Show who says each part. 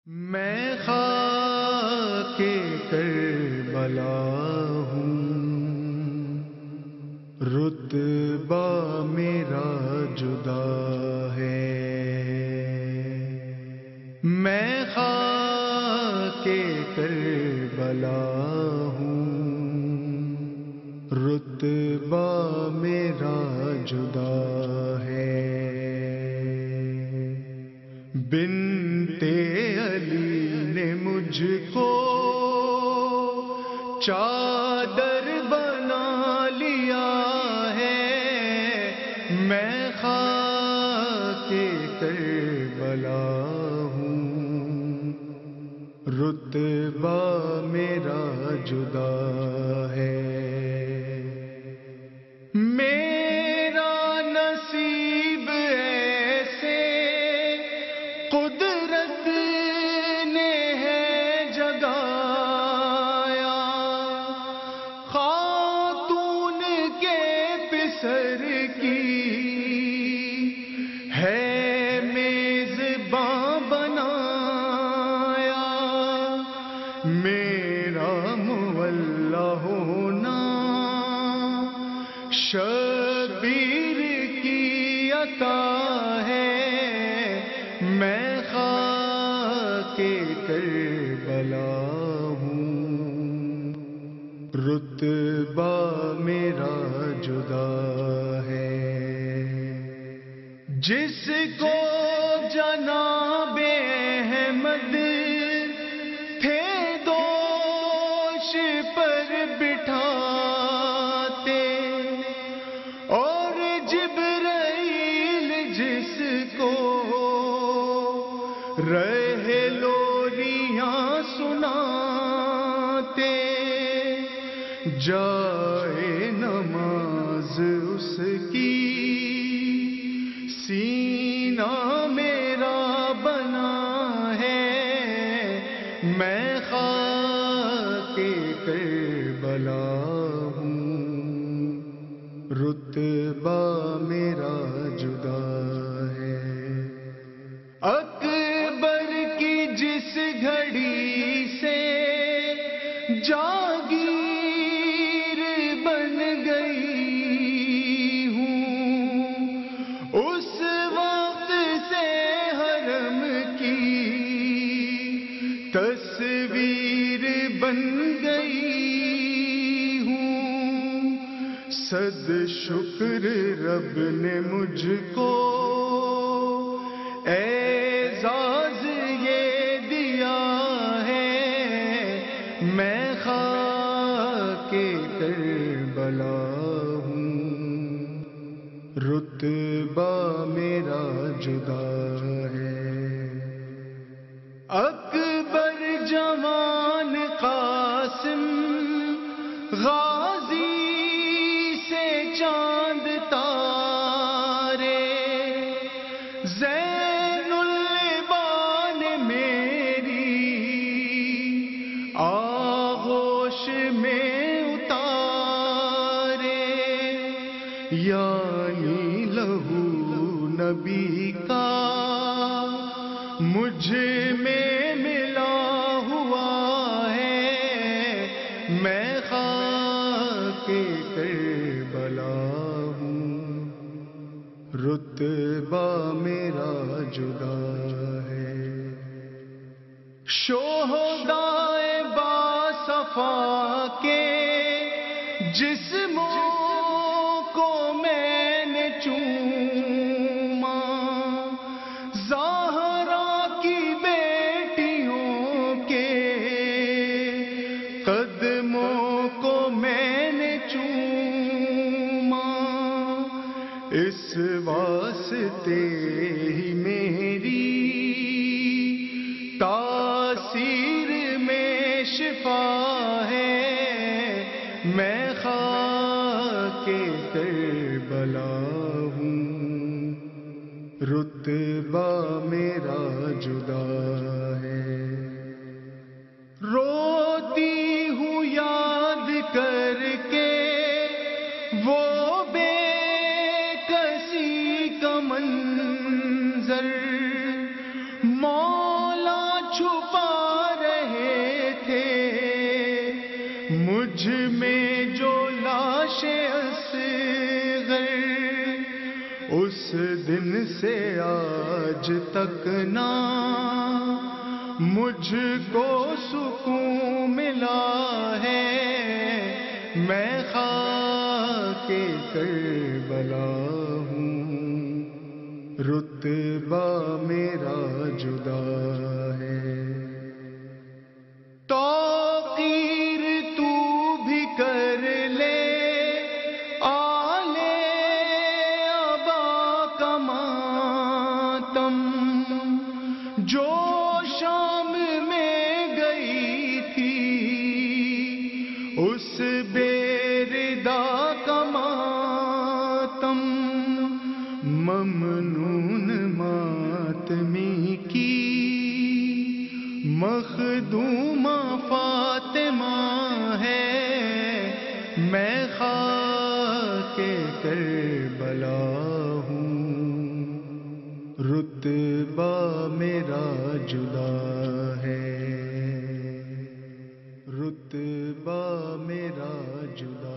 Speaker 1: میں خاک کربلا ہوں، رتبہ میرا جدا ہے۔ میں خاک کربلا ہوں، رتبہ میرا جدا ہے۔ بنت علی نے مجھ کو چادر بنا لیا ہے۔ میں خاک کربلا ہوں، رتبہ میرا جدا ہے۔ میرا نصیب ایسے قدرت نے ہے جگایا، خاتون کے پسر کی ہے میزباں بنایا۔ میرا مولا ہونا شبیر کی عطا ہے۔ میں خاک کربلا ہوں، رتبہ میرا جدا ہے۔ جس کو جناب احمد تھے دوش پر بٹھاتے، اور جبرائیل جس کو رہے لوریاں سناتے، جائے نماز اس کی سینہ میرا بنا ہے۔ میں خاک کربلا ہوں، رتبہ میرا جدا ہے۔ اکبر کی جس گھڑی سے جاگیر بن گئی ہوں، اس وقت سے حرم کی تصویر بن گئی ہوں۔ صد شکر رب نے مجھ کو اعزاز یہ دیا ہے۔ میں خاک کربلا ہوں، رتبہ میرا جدا ہے۔ اکبر جوان قاسم غازی سے چاند تارے، زین العبان میری آغوش میں اتارے، یعنی لہو نبی کا مجھ میں ملا ہوا ہے۔ میں خاک کربلا ہوں، رتبہ میرا جدا ہے۔ شہدائے باصفا کے جسموں کو میں نے چوما، زہرا کی بیٹیوں کے قدموں کو میں نے چوما۔ اس واسطے ہی میری تاثیر میں شفا ہے۔ میں خاک کربلا ہوں، رتبہ میرا جدا ہے۔ روتی ہوں یاد کر کے وہ بے کسی کا منظر، مولا چھپ سے آج تک نہ مجھ کو سکون ملا ہے، میں خاک کربلا ہوں، رتبہ میرا جدا ہے۔ توقیر تو بھی کر لے آلے ابا کا ماتم، جو شام میں گئی تھی اس بیردا کا ماتم، ممنون ماتمی کی مخدومہ فاطمہ ہے، میں خاک کربلا ہوں، رتبہ میرا جدا ہے، رتبہ میرا جدا